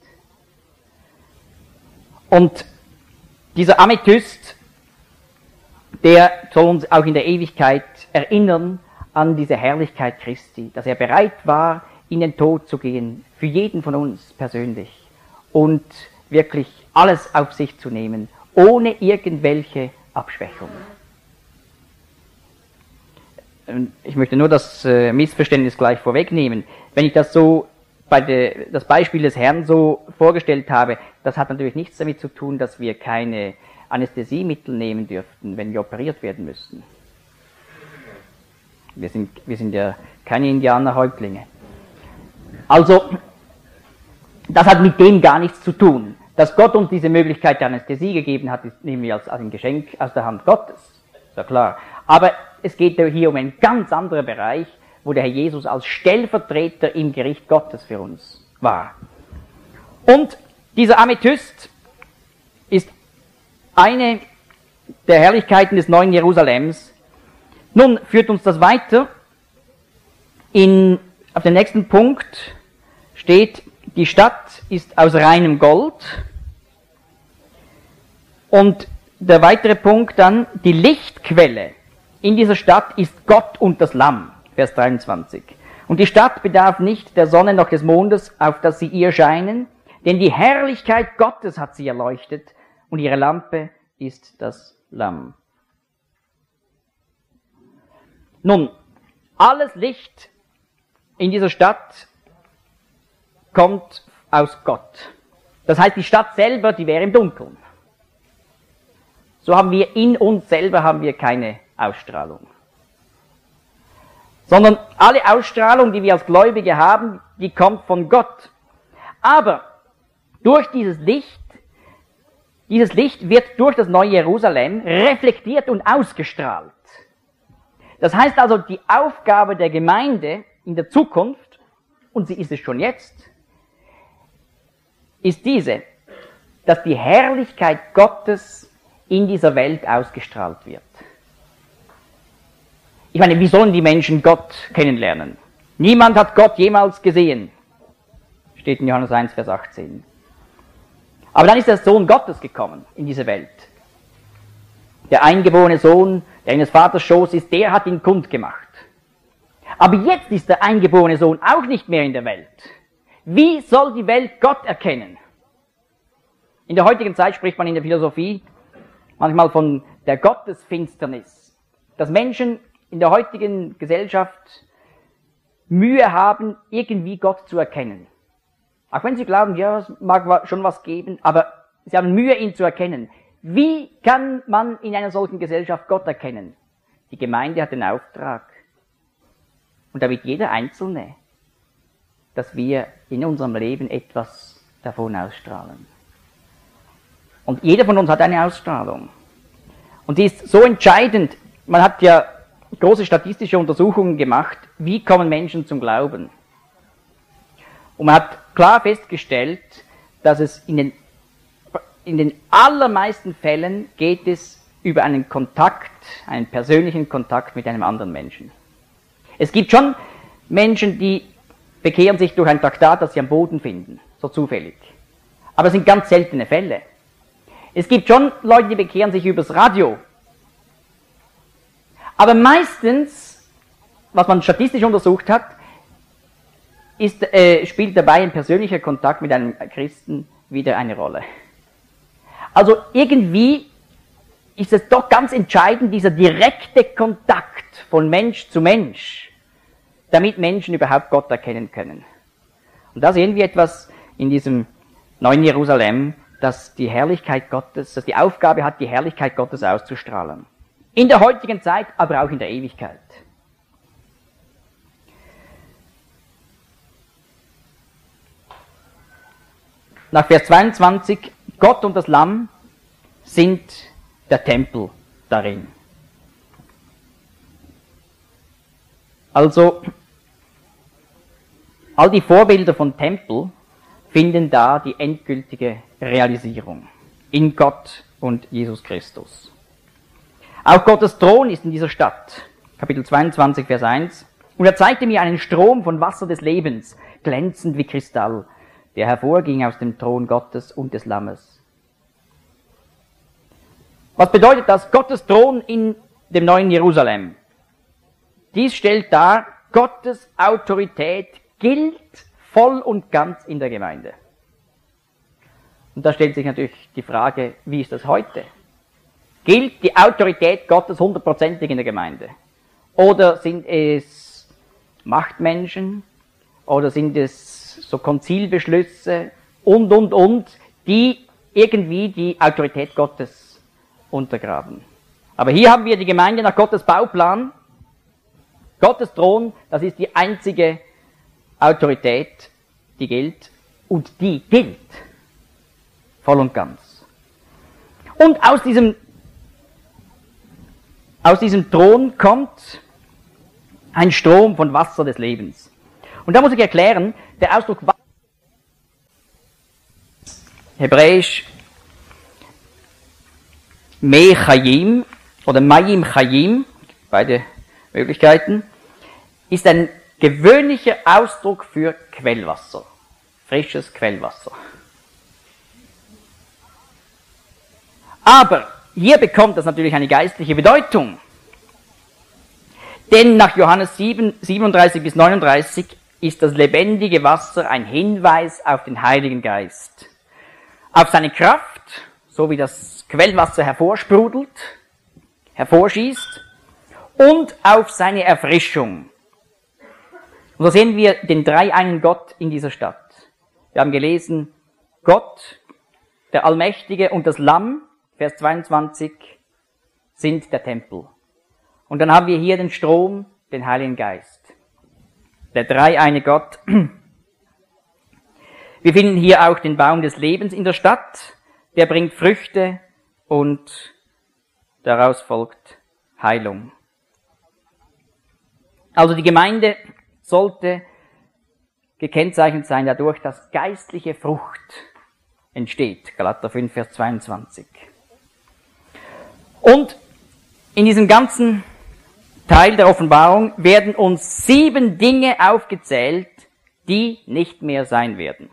Und dieser Amethyst, der soll uns auch in der Ewigkeit erinnern an diese Herrlichkeit Christi, dass er bereit war, in den Tod zu gehen, für jeden von uns persönlich, und wirklich alles auf sich zu nehmen, ohne irgendwelche Abschwächung. Ich möchte nur das Missverständnis gleich vorwegnehmen. Wenn ich das so das Beispiel des Herrn so vorgestellt habe, das hat natürlich nichts damit zu tun, dass wir keine Anästhesiemittel nehmen dürften, wenn wir operiert werden müssten. Wir sind ja keine Indianerhäuptlinge. Also, das hat mit dem gar nichts zu tun. Dass Gott uns diese Möglichkeit der Anästhesie gegeben hat, nehmen wir als ein Geschenk aus der Hand Gottes. Ist ja klar. Aber es geht hier um einen ganz anderen Bereich, wo der Herr Jesus als Stellvertreter im Gericht Gottes für uns war. Und dieser Amethyst ist eine der Herrlichkeiten des neuen Jerusalems. Nun führt uns das weiter. Auf dem nächsten Punkt steht, die Stadt ist aus reinem Gold. Und der weitere Punkt dann, die Lichtquelle in dieser Stadt ist Gott und das Lamm, Vers 23. Und die Stadt bedarf nicht der Sonne noch des Mondes, auf dass sie ihr scheinen, denn die Herrlichkeit Gottes hat sie erleuchtet und ihre Lampe ist das Lamm. Nun, alles Licht in dieser Stadt kommt aus Gott. Das heißt, die Stadt selber, die wäre im Dunkeln. So haben wir in uns selber keine Ausstrahlung. Sondern alle Ausstrahlung, die wir als Gläubige haben, die kommt von Gott. Aber durch dieses Licht wird durch das neue Jerusalem reflektiert und ausgestrahlt. Das heißt also, die Aufgabe der Gemeinde in der Zukunft, und sie ist es schon jetzt, ist diese, dass die Herrlichkeit Gottes in dieser Welt ausgestrahlt wird. Ich meine, wie sollen die Menschen Gott kennenlernen? Niemand hat Gott jemals gesehen. Steht in Johannes 1, Vers 18. Aber dann ist der Sohn Gottes gekommen in diese Welt. Der eingeborene Sohn, der in des Vaters Schoß ist, der hat ihn kundgemacht. Aber jetzt ist der eingeborene Sohn auch nicht mehr in der Welt. Wie soll die Welt Gott erkennen? In der heutigen Zeit spricht man in der Philosophie manchmal von der Gottesfinsternis. Dass Menschen in der heutigen Gesellschaft Mühe haben, irgendwie Gott zu erkennen. Auch wenn sie glauben, ja, es mag schon was geben, aber sie haben Mühe, ihn zu erkennen. Wie kann man in einer solchen Gesellschaft Gott erkennen? Die Gemeinde hat den Auftrag. Und damit jeder Einzelne, dass wir in unserem Leben etwas davon ausstrahlen. Und jeder von uns hat eine Ausstrahlung. Und die ist so entscheidend. Man hat ja große statistische Untersuchungen gemacht, wie kommen Menschen zum Glauben. Und man hat klar festgestellt, dass es in den allermeisten Fällen geht es über einen Kontakt, einen persönlichen Kontakt mit einem anderen Menschen. Es gibt schon Menschen, die bekehren sich durch ein Traktat, das sie am Boden finden, so zufällig. Aber es sind ganz seltene Fälle. Es gibt schon Leute, die bekehren sich übers Radio. Aber meistens, was man statistisch untersucht hat, spielt dabei ein persönlicher Kontakt mit einem Christen wieder eine Rolle. Also irgendwie ist es doch ganz entscheidend, dieser direkte Kontakt von Mensch zu Mensch, damit Menschen überhaupt Gott erkennen können. Und da sehen wir etwas in diesem neuen Jerusalem, dass die Herrlichkeit Gottes, dass die Aufgabe hat, die Herrlichkeit Gottes auszustrahlen. In der heutigen Zeit, aber auch in der Ewigkeit. Nach Vers 22, Gott und das Lamm sind der Tempel darin. Also, all die Vorbilder von Tempel finden da die endgültige Realisierung in Gott und Jesus Christus. Auch Gottes Thron ist in dieser Stadt. Kapitel 22, Vers 1. Und er zeigte mir einen Strom von Wasser des Lebens, glänzend wie Kristall, der hervorging aus dem Thron Gottes und des Lammes. Was bedeutet das? Gottes Thron in dem neuen Jerusalem. Dies stellt dar, Gottes Autorität gilt voll und ganz in der Gemeinde. Und da stellt sich natürlich die Frage, wie ist das heute? Gilt die Autorität Gottes 100% in der Gemeinde? Oder sind es Machtmenschen? Oder sind es so Konzilbeschlüsse? Die irgendwie die Autorität Gottes untergraben. Aber hier haben wir die Gemeinde nach Gottes Bauplan. Gottes Thron, das ist die einzige Autorität, die gilt. Und die gilt voll und ganz. Und aus diesem Thron kommt ein Strom von Wasser des Lebens. Und da muss ich erklären, der Ausdruck Wasser, hebräisch Me Chayim oder Mayim Chayim, beide Möglichkeiten, ist ein gewöhnlicher Ausdruck für Quellwasser, frisches Quellwasser. Aber hier bekommt das natürlich eine geistliche Bedeutung. Denn nach Johannes 7, 37 bis 39 ist das lebendige Wasser ein Hinweis auf den Heiligen Geist. Auf seine Kraft, so wie das Quellwasser hervorsprudelt, hervorschießt, und auf seine Erfrischung. Und so sehen wir den dreieinen Gott in dieser Stadt. Wir haben gelesen, Gott, der Allmächtige und das Lamm, Vers 22, sind der Tempel. Und dann haben wir hier den Strom, den Heiligen Geist. Der dreieine Gott. Wir finden hier auch den Baum des Lebens in der Stadt. Der bringt Früchte und daraus folgt Heilung. Also die Gemeinde sollte gekennzeichnet sein dadurch, dass geistliche Frucht entsteht. Galater 5, Vers 22. Und in diesem ganzen Teil der Offenbarung werden uns 7 Dinge aufgezählt, die nicht mehr sein werden.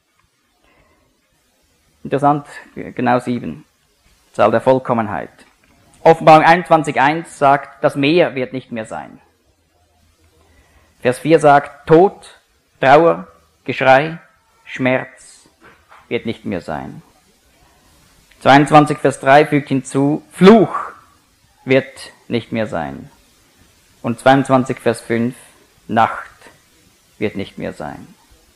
Interessant, genau 7. Zahl der Vollkommenheit. Offenbarung 21,1 sagt, das Meer wird nicht mehr sein. Vers 4 sagt, Tod, Trauer, Geschrei, Schmerz wird nicht mehr sein. 22 Vers 3 fügt hinzu, Fluch wird nicht mehr sein. Und 22 Vers 5, Nacht wird nicht mehr sein.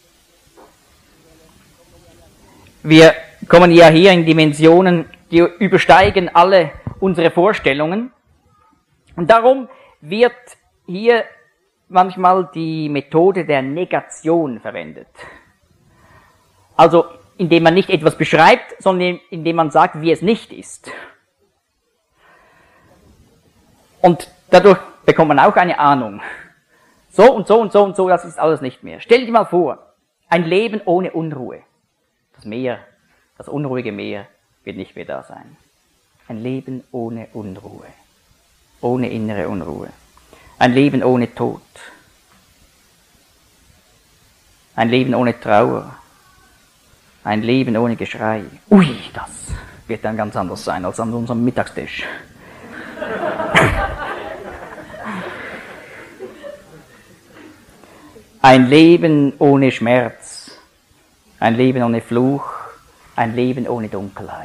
Wir kommen ja hier in Dimensionen, die übersteigen alle unsere Vorstellungen. Und darum wird hier manchmal die Methode der Negation verwendet. Also indem man nicht etwas beschreibt, sondern indem man sagt, wie es nicht ist. Und dadurch bekommt man auch eine Ahnung. So und so und so und so, das ist alles nicht mehr. Stell dir mal vor, ein Leben ohne Unruhe. Das Meer, das unruhige Meer wird nicht mehr da sein. Ein Leben ohne Unruhe, ohne innere Unruhe. Ein Leben ohne Tod. Ein Leben ohne Trauer. Ein Leben ohne Geschrei. Ui, das wird dann ganz anders sein als an unserem Mittagstisch. Ein Leben ohne Schmerz. Ein Leben ohne Fluch. Ein Leben ohne Dunkelheit.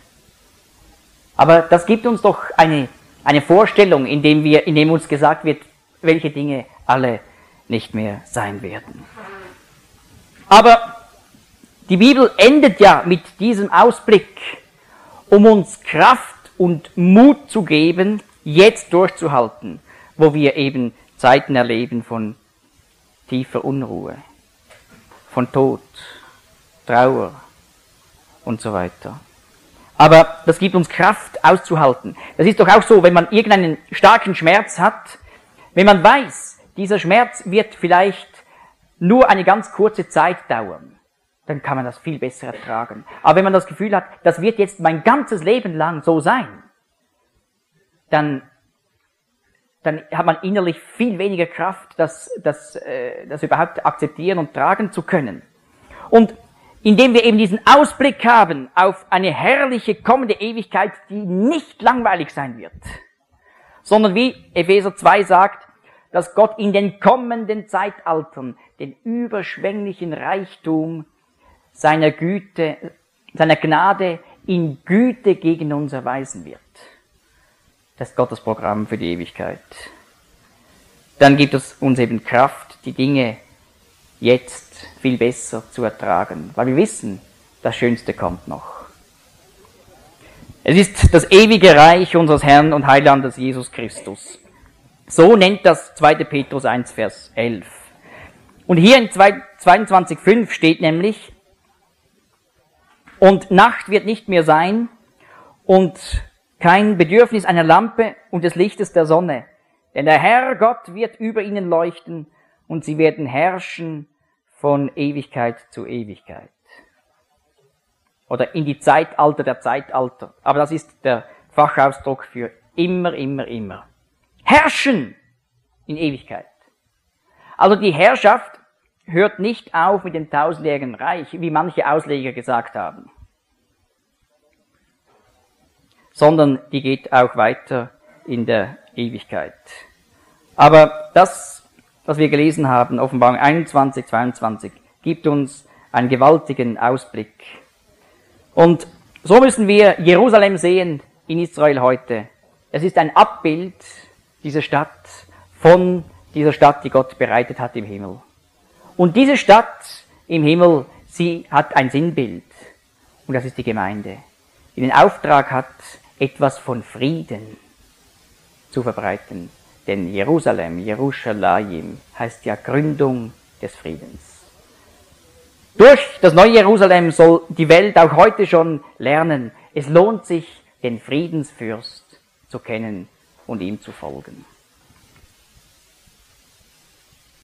Aber das gibt uns doch eine Vorstellung, indem uns gesagt wird, welche Dinge alle nicht mehr sein werden. Aber die Bibel endet ja mit diesem Ausblick, um uns Kraft und Mut zu geben, jetzt durchzuhalten, wo wir eben Zeiten erleben von tiefer Unruhe, von Tod, Trauer und so weiter. Aber das gibt uns Kraft auszuhalten. Das ist doch auch so, wenn man irgendeinen starken Schmerz hat, wenn man weiß, dieser Schmerz wird vielleicht nur eine ganz kurze Zeit dauern, dann kann man das viel besser ertragen. Aber wenn man das Gefühl hat, das wird jetzt mein ganzes Leben lang so sein, dann hat man innerlich viel weniger Kraft, das überhaupt akzeptieren und tragen zu können. Und indem wir eben diesen Ausblick haben auf eine herrliche kommende Ewigkeit, die nicht langweilig sein wird, sondern wie Epheser 2 sagt, dass Gott in den kommenden Zeitaltern den überschwänglichen Reichtum seiner Güte, seiner Gnade in Güte gegen uns erweisen wird. Das ist Gottes Programm für die Ewigkeit. Dann gibt es uns eben Kraft, die Dinge jetzt viel besser zu ertragen, weil wir wissen, das Schönste kommt noch. Es ist das ewige Reich unseres Herrn und Heilandes Jesus Christus. So nennt das 2. Petrus 1, Vers 11. Und hier in 22,5 steht nämlich, und Nacht wird nicht mehr sein und kein Bedürfnis einer Lampe und des Lichtes der Sonne. Denn der Herr Gott wird über ihnen leuchten und sie werden herrschen von Ewigkeit zu Ewigkeit. Oder in die Zeitalter der Zeitalter. Aber das ist der Fachausdruck für immer, immer, immer. Herrschen in Ewigkeit. Also die Herrschaft hört nicht auf mit dem tausendjährigen Reich, wie manche Ausleger gesagt haben, sondern die geht auch weiter in der Ewigkeit. Aber das, was wir gelesen haben, Offenbarung 21, 22, gibt uns einen gewaltigen Ausblick. Und so müssen wir Jerusalem sehen in Israel heute. Es ist ein Abbild dieser Stadt, von dieser Stadt, die Gott bereitet hat im Himmel. Und diese Stadt im Himmel, sie hat ein Sinnbild. Und das ist die Gemeinde, die den Auftrag hat, etwas von Frieden zu verbreiten. Denn Jerusalem, Jerusalem, heißt ja Gründung des Friedens. Durch das neue Jerusalem soll die Welt auch heute schon lernen, es lohnt sich, den Friedensfürst zu kennen und ihm zu folgen.